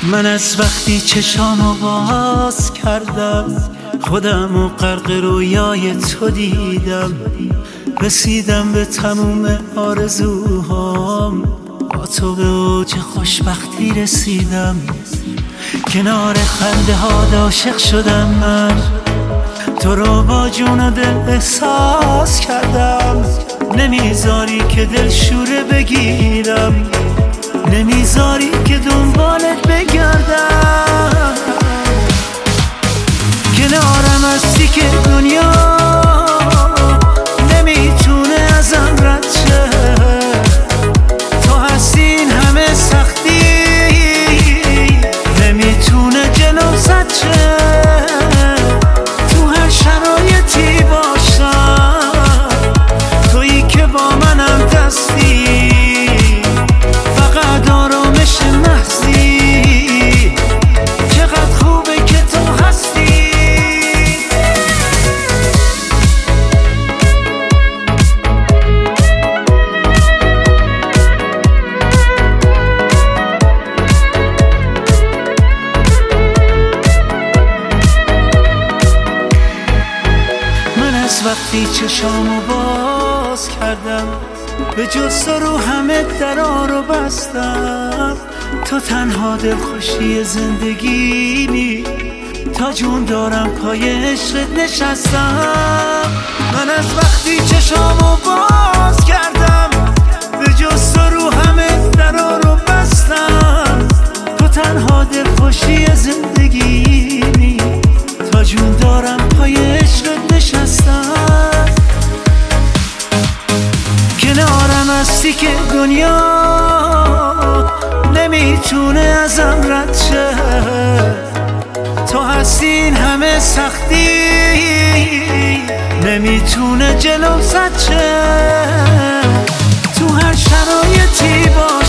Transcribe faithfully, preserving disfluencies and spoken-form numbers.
من از وقتی چشامو باز کردم خودم و غرق رویای تو دیدم، رسیدم به تموم آرزوهام، با تو به اوج خوشبختی رسیدم. کنار خنده ها عاشق شدم من، تو رو با جون و دل احساس کردم. نمیذاری که دل شوره بگیرم، نمیذاری که دنبالت بگردم. کنارم هستی که دنیا نمیتونه ازم رد شه، تو هستی این همه سختی نمیتونه جلوم زد شه. تو هر شرایطی باشم تویی که با منم دستی، فقط آرامش محضی. چقدر خوبه که تو هستی. وقتی چشامو باز کردم به جز تو رو همه درا رو بستم. تو تنها دلخوشی زندگیمی، تا جون دارم پای عشقت نشستم. من از وقتی چشامو باز کردم به جز تو رو همه درا رو بستم. تو تنها دلخوشی زندگیمی، تا جون دارم پای عشقت نشستم. کنارم هستی که دنیا نمیتونه ازم رد شه، تو هستی این همه سختی نمیتونه جلوم زد شه. تو هر شرایطی با